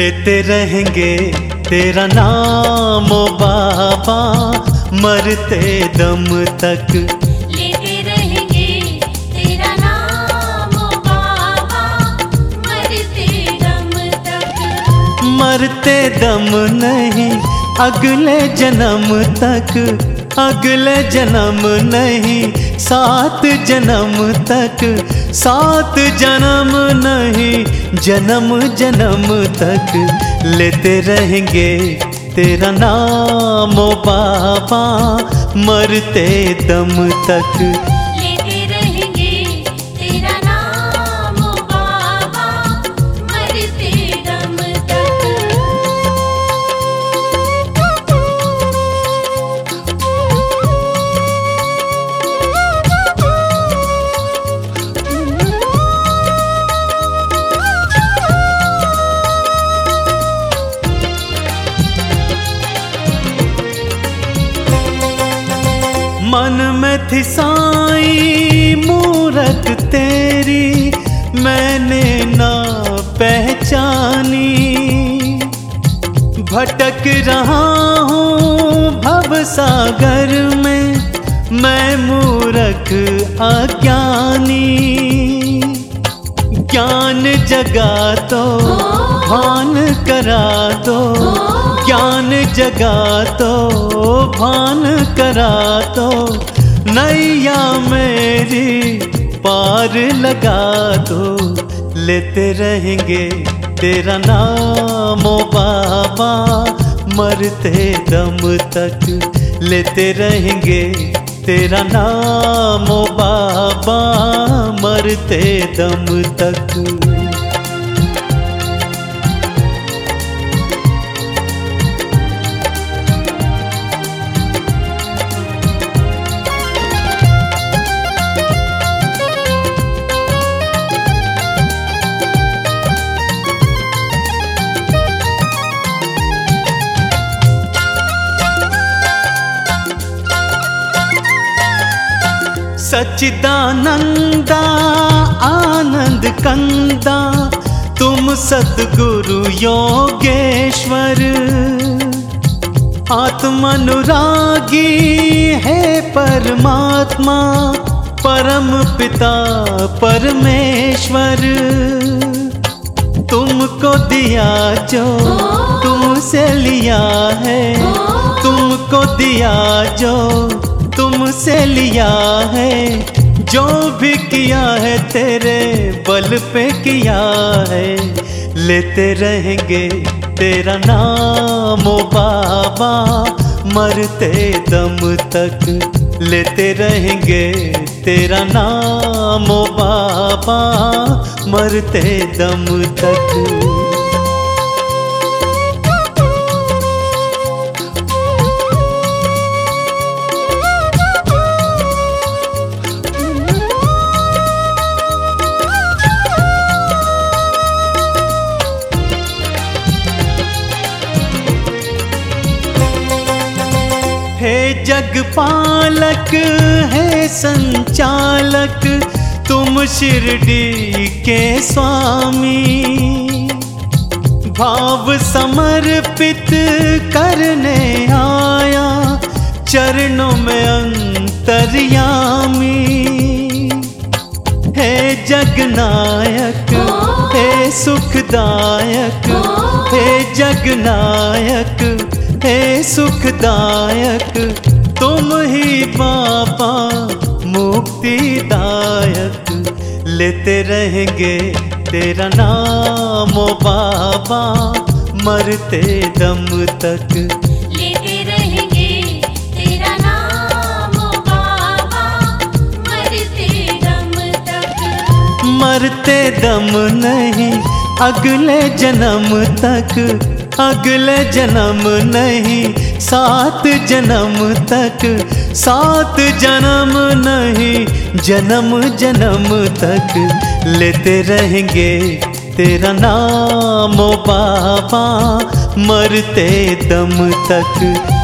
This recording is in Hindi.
लेते रहेंगे तेरा नाम ओ बाबा, मरते दम तक। लेते रहेंगे तेरा नाम ओ बाबा, मरते दम तक। मरते दम नहीं अगले जन्म तक, अगले जन्म नहीं 7 जन्म तक, 7 जन्म नहीं जन्म जन्म तक। लेते रहेंगे तेरा नाम ओ बाबा, मरते दम तक। लेते रहेंगे तेरा नाम ओ बाबा, मरते दम मन में थी साईं मूरत तेरी, मैंने ना पहचानी। भटक रहा हूँ भव सागर में, मैं मूरख अज्ञानी। ज्ञान जगा तो भान करा दो, ज्ञान जगा तो भान करा तो, नैया मेरी पार लगा दो। लेते रहेंगे तेरा नाम ओ बाबा, मरते दम तक। लेते रहेंगे तेरा नाम ओ बाबा, मरते दम तक। सच्चिदानंदा आनंद कंदा, तुम सद्गुरु योगेश्वर। आत्मानुरागी है परमात्मा, परम पिता परमेश्वर। तुमको दिया जो तुमसे लिया है, तुमको दिया जो तुमसे लिया है। जो भी किया है तेरे बल पे किया है। लेते रहेंगे तेरा नाम ओ बाबा, मरते दम तक। लेते रहेंगे तेरा नाम ओ बाबा, मरते दम तक। हे जगपालक है संचालक, तुम शिरडी के स्वामी। भाव समर्पित करने आया, चरणों में अंतर्यामी। हे जगनायक हे सुखदायक, हे जगनायक हे सुखदायक। तुम ही बाबा मुक्तिदायक। लेते रहेंगे तेरा नाम ओ बाबा, मरते दम तक। लेते रहेंगे तेरा नाम ओ बाबा, मरते दम तक। मरते दम नहीं अगले जन्म तक, अगले जन्म नहीं 7 जन्म तक, 7 जन्म नहीं जन्म जन्म तक। लेते रहेंगे तेरा नाम ओ बाबा, मरते दम तक।